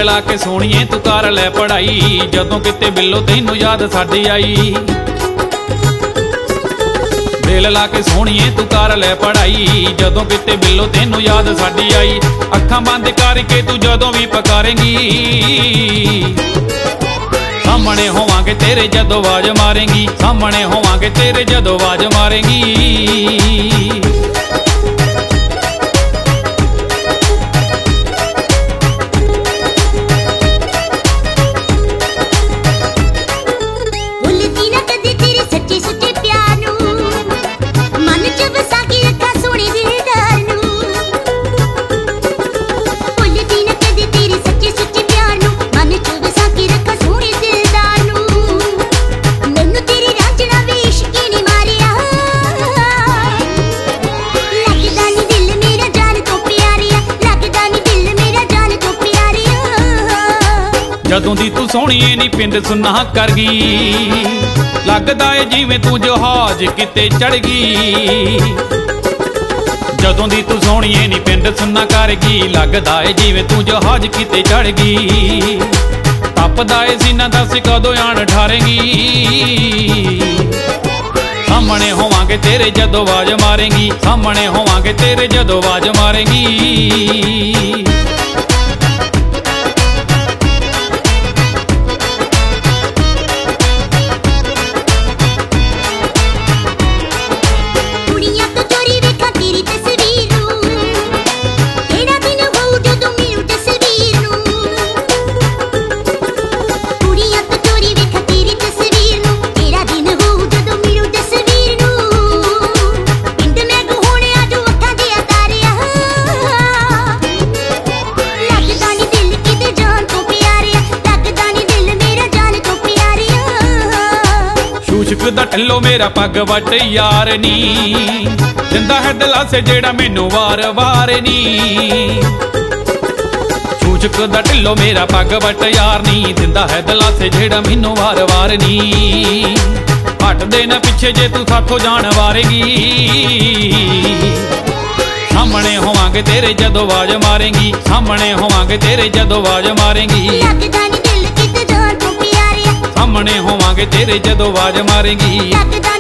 ला के सोहणीए तू कर लै पढ़ाई, जदों किते बिल्लो तैनू याद साडी आई। दिल ला के सोहणीए तू कर लै पढ़ाई, जदों किते बिल्लो तैनू याद साडी आई। अखां बंद करके तू जदों भी पकारेंगी, सामने होवांगे तेरे जदों आवाज मारेंगी, सामने होवांगे तेरे जदों आवाज मारेंगी। जदों दी तू सोहणीए नी पिंड सुन्ना कर गई, लगदा है जिवें तू जहाज किते चढ़ गई। जदों दी तू सोहणीए नी पिंड सुन्ना कर गई, लगदा है जिवें तू जहाज किते चढ़ गई। तपदा है सीना दस कदों आण ठारेंगी, सामने होवांगे तेरे जदों आवाज मारेंगी, सामने होवांगे तेरे जदों आवाज मारेंगी। दा ढिल्लो मेरा पग वट यार नी, दिंदा है दिलासे जेड़ा मैनू वार वार नी। चूचक दा ढिल्लो मेरा पग वट यार नी, दिंदा है दिलासे जेड़ा मैनू वार वार नी। हट दे ना पिछे जे तू साथों जान वारेगी, सामने होवांगे तेरे जदों आवाज मारेंगी, सामने होवांगे तेरे जदों आवाज मारेंगी। सामने होवांगे तेरे जदों आवाज मारेंगी।